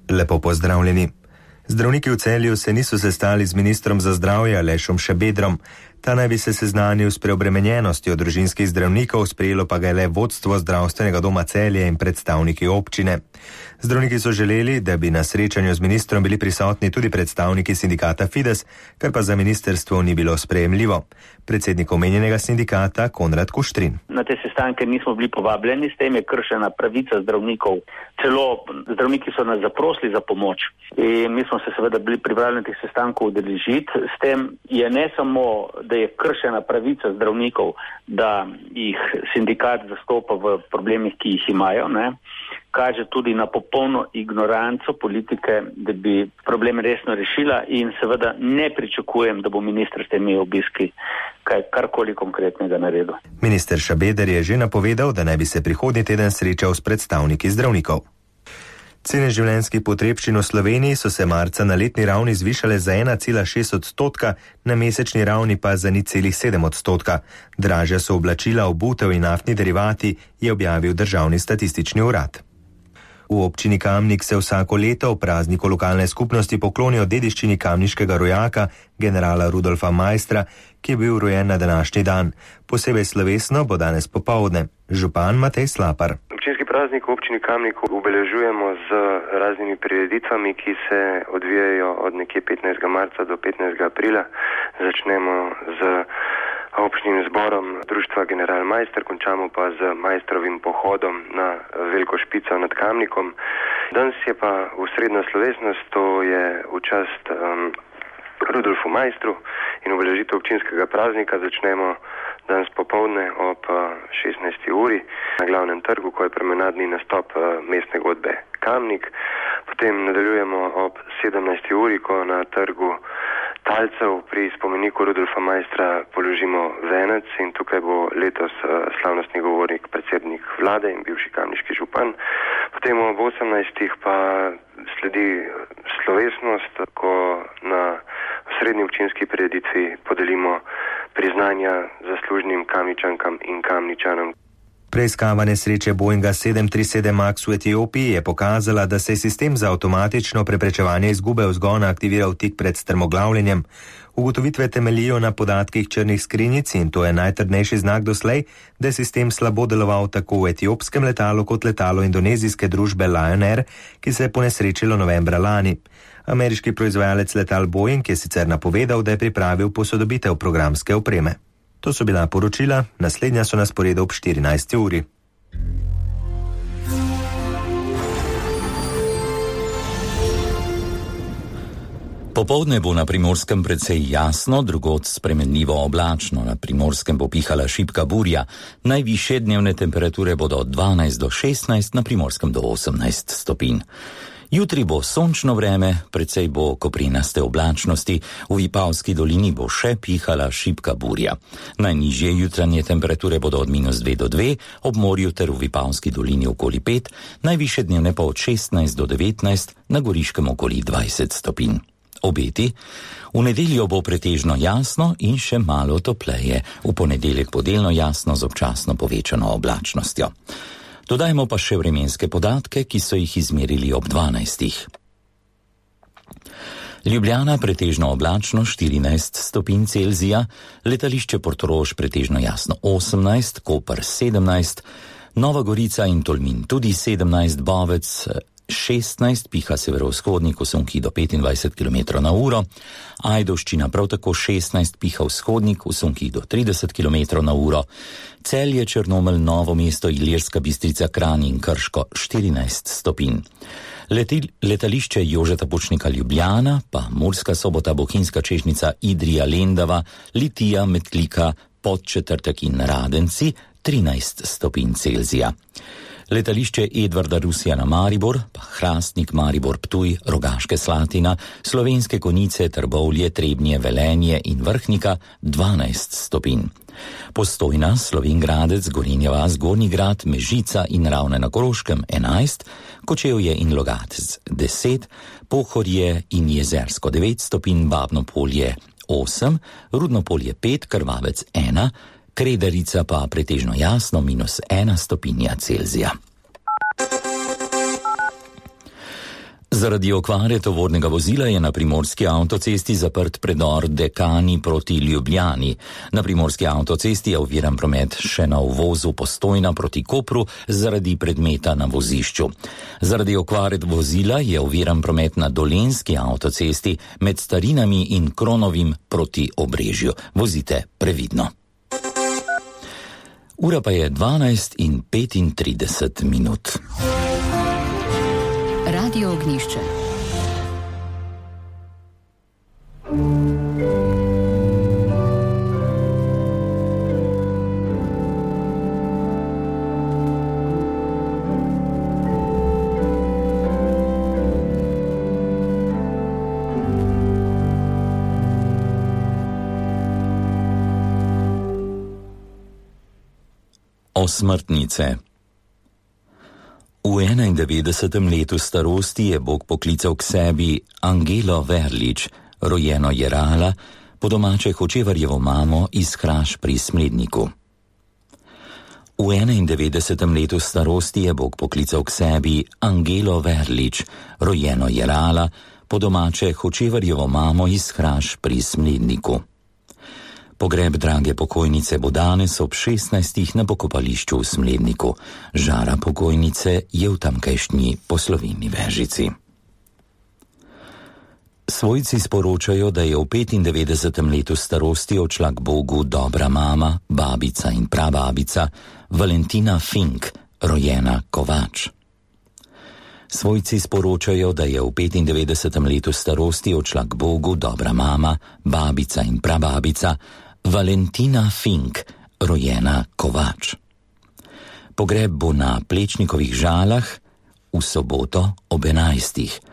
Lepo pozdravljeni. Zdravniki v Celju se niso sestali z ministrom za zdravje Alešom Šabedrom. Ta naj bi se seznanil s preobremenjenostjo družinskih zdravnikov, sprejelo pa ga je le vodstvo zdravstvenega doma Celje in predstavniki občine. Zdravniki so želeli, da bi na srečanju z ministrom bili prisotni tudi predstavniki sindikata Fides, kar pa za ministerstvo ni bilo sprejemljivo. Predsednik omenjenega sindikata Konrad Kuštrin. Na te sestanke nismo bili povabljeni, s tem je kršena pravica zdravnikov. Celo zdravniki so nas zaprosili za pomoč in mi smo se seveda bili pripravljeni teh sestankov udeležiti. S tem je ne samo, da je kršena pravica zdravnikov, da jih sindikat zastopa v problemih, ki jih imajo, kaže tudi na popolno ignoranco politike, da bi problem resno rešila in seveda ne pričakujem, da bo minister s temi obiski karkoli konkretnega naredil. Minister Šabeder je že napovedal, da naj bi se prihodnji teden srečal s predstavniki zdravnikov. Cene življenjskih potrebščin v Sloveniji so se marca na letni ravni zvišale za 1,6%, na mesečni ravni pa za 0,7%. Dražja so oblačila, obutev in naftni derivati, je objavil Državni statistični urad. V občini Kamnik se vsako leto v prazniku lokalne skupnosti poklonijo dediščini kamniškega rojaka, generala Rudolfa Maistra, ki je bil rojen na današnji dan. Posebej slovesno bo danes popoldne. Župan Matej Slapar. Občinski praznik v občini Kamnik obeležujemo z raznimi prireditvami, ki se odvijajo od nekje 15. marca do 15. aprila. Začnemo z občnim zborom društva General Maister, končamo pa z Maistrovim pohodom na Veliko Špico nad Kamnikom. Danes je pa osrednja slovesnost, to je v čast Rudolfu Maistru in obeležitev občinskega praznika. Začnemo danes popoldne ob 16. uri na glavnem trgu, ko je promenadni nastop mestne godbe Kamnik. Potem nadaljujemo ob 17. uri, ko na trgu Talcev pri spomeniku Rudolfa Maistra položimo venec in tukaj bo letos slavnostni govornik predsednik vlade in bivši kamniški župan. Potem ob 18. pa sledi slovesnost, ko na srednji občinski prireditvi podelimo priznanja zaslužnim Kamničankam in Kamničanom. Preiskava nesreče Boeinga 737 MAX v Etiopiji je pokazala, da se je sistem za avtomatično preprečevanje izgube vzgona aktiviral tik pred strmoglavljenjem. Ugotovitve temeljijo na podatkih črnih skrinjic in to je najtrdnejši znak doslej, da je sistem slabo deloval tako v etiopskem letalu kot letalo indonezijske družbe Lion Air, ki se je ponesrečilo novembra lani. Ameriški proizvajalec letal Boeing je sicer napovedal, da je pripravil posodobitev programske opreme. To so bila poročila, naslednja so na sporedu ob 14. uri. Popoldne bo na Primorskem precej jasno, drugod spremenljivo oblačno. Na Primorskem bo pihala šibka burja. Najvišje dnevne temperature bodo od 12 do 16, na Primorskem do 18 stopinj. Jutri bo sončno vreme, precej bo koprinaste oblačnosti, v Vipavski dolini bo še pihala šibka burja. Najnižje jutranje temperature bodo od -2 do 2, ob morju ter v Vipavski dolini okoli 5, najvišje dnevne pa od 16 do 19, na Goriškem okoli 20 stopinj. Obeti: v nedeljo bo pretežno jasno in še malo topleje, v ponedeljek bo delno jasno z občasno povečano oblačnostjo. Dodajmo pa še vremenske podatke, ki so jih izmerili ob 12. Ljubljana pretežno oblačno 14 stopinj Celzija, letališče Portorož pretežno jasno 18, Koper 17, Nova Gorica in Tolmin tudi 17, Bovec 16, piha severovzhodnik v Sunki do 25 km/h, Ajdovščina prav tako 16, piha vzhodnik v Sunki do 30 km/h, Celje, Črnomelj, Novo mesto, Ilirska Bistrica, Kranj in Krško 14 stopinj. Letališče Jožeta Pučnika Ljubljana, pa Murska Sobota, Bohinjska Čežnica, Idrija, Lendava, Litija, Metlika, Podčetrtek in Radenci 13 stopinj Celzija. Letališče Edvarda Rusija na Maribor, pa Hrastnik, Maribor, Ptuj, Rogaške Slatina, Slovenske Konjice, Trbovlje, Trebnje, Velenje in Vrhnika 12 stopinj. Postojna, Slovenjgradec, Gorenja vas, Gornji Grad, Mežica in Ravne na Koroškem 11, Kočevje in Logatec 10, Pohorje in Jezersko 9 stopinj, Babno Polje 8, Rudno Polje 5, Krvavec 1, Krederica pa pretežno jasno -1 stopinja Celzija. Zaradi okvare tovornega vozila je na primorski avtocesti zaprt predor Dekani proti Ljubljani. Na primorski avtocesti je oviran promet še na uvozu Postojna proti Kopru zaradi predmeta na vozišču. Zaradi okvare vozila je oviran promet na Dolenjski avtocesti med Starinami in Kronovim proti Obrežju. Vozite previdno. Ura pa je 12:35. Radio Ognjišče. Osmrtnice. V 91. letu starosti je Bog poklical k sebi Angelo Verlič, rojeno Jerala, po domače Hočevarjevo mamo iz Hraš pri Smledniku. V 91. letu starosti je Bog poklical k sebi Angelo Verlič, rojeno Jerala, po domače Hočevarjevo mamo iz Hraš pri Smledniku. Pogreb drage pokojnice bo danes ob 16. na pokopališču v Smledniku. Žara pokojnice je v tamkajšnji Poslovilni Vežici. Svojci sporočajo, da je v 95. letu starosti odšla k Bogu dobra mama, babica in prababica Valentina Fink, rojena Kovač. Svojci sporočajo, da je v 95. letu starosti odšla k Bogu dobra mama, babica in prababica Valentina Fink, rojena Kovač. Pogreb bo na Plečnikovih Žalah v soboto ob 11.